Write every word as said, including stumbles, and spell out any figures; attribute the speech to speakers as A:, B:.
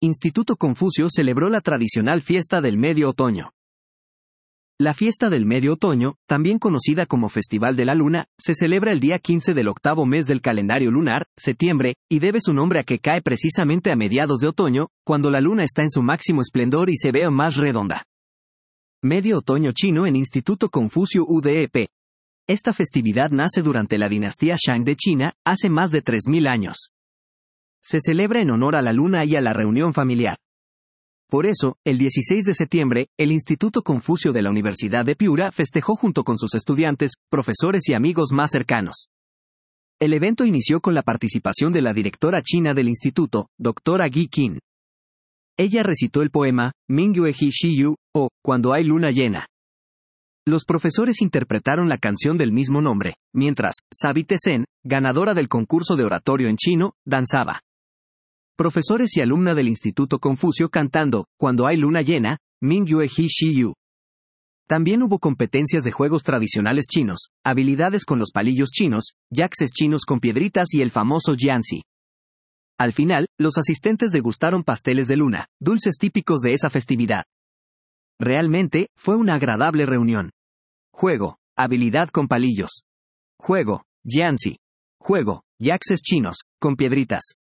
A: Instituto Confucio celebró la tradicional fiesta del medio otoño. La fiesta del medio otoño, también conocida como Festival de la Luna, se celebra el día quince del octavo mes del calendario lunar, septiembre, y debe su nombre a que cae precisamente a mediados de otoño, cuando la luna está en su máximo esplendor y se ve más redonda. Medio otoño chino en Instituto Confucio U D E P. Esta festividad nace durante la dinastía Shang de China, hace más de tres mil años. Se celebra en honor a la luna y a la reunión familiar. Por eso, el dieciséis de septiembre, el Instituto Confucio de la Universidad de Piura festejó junto con sus estudiantes, profesores y amigos más cercanos. El evento inició con la participación de la directora china del instituto, doctora Guy Qin. Ella recitó el poema, Mingyue He Shiyu, o, Cuando hay luna llena. Los profesores interpretaron la canción del mismo nombre, mientras, Sabi Tesen, ganadora del concurso de oratorio en chino, danzaba. Profesores y alumna del Instituto Confucio cantando, Cuando hay luna llena, Mingyue He Shiyu. También hubo competencias de juegos tradicionales chinos, habilidades con los palillos chinos, yaxes chinos con piedritas y el famoso Jianzi. Al final, los asistentes degustaron pasteles de luna, dulces típicos de esa festividad. Realmente, fue una agradable reunión. Juego, habilidad con palillos. Juego, Jianzi. Juego, yaxes chinos, con piedritas.